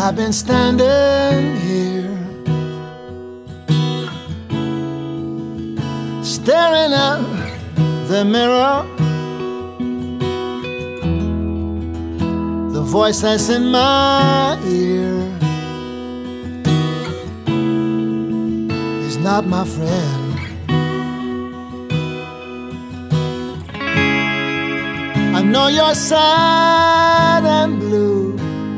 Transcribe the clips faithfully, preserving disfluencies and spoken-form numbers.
I've been standing here, staring at the mirror. The voice that's in my ear is not my friend. I know you're sad and blue,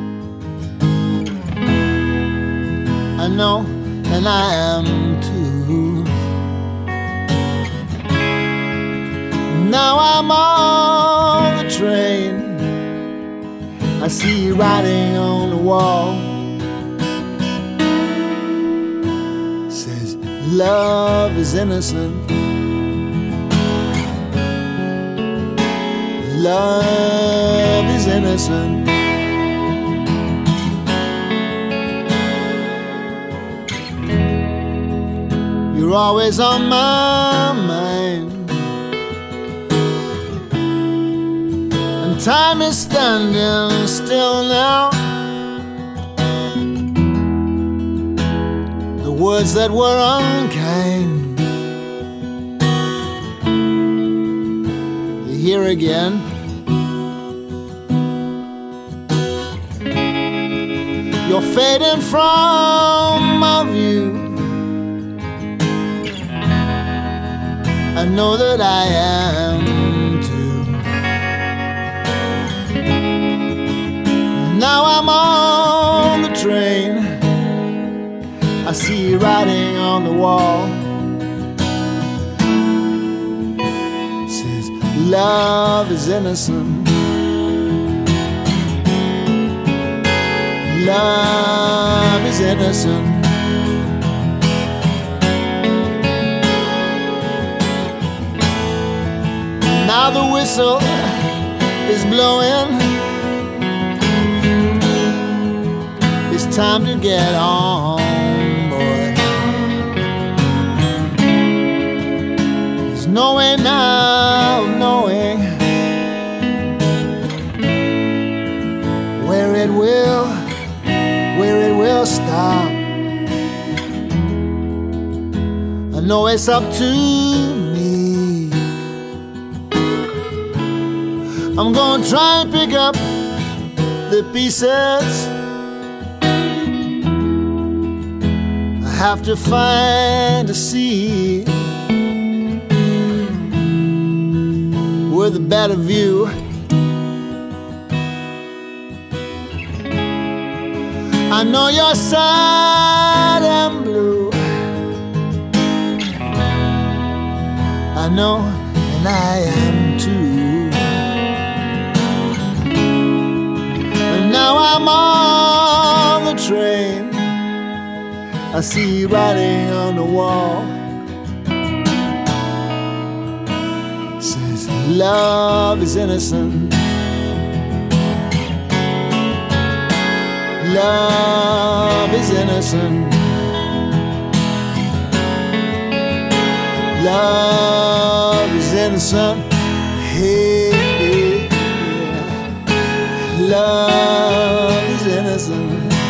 I know, and I am too. Now I'm on the train, I see you writing on the wall. Says love is innocent, love is innocent. You're always on my mind, and time is standing still now. The words that were unkind, you're here again. You're fading from my view, I know that I am too. Now I'm on the train, I see you writing on the wall. It says love is innocent, love is innocent. Now the whistle is blowing, it's time to get on board. There's no way now of knowing where it will, where it will stop. I know it's up to me. I'm gonna try and pick up the pieces. I have to find a seat with a better view. I know you're sad and blue, I know, and I am too. Now I'm on the train, I see you writing on the wall. It says love is innocent, love is innocent, love is innocent. Hey, hey, yeah. Love is innocent.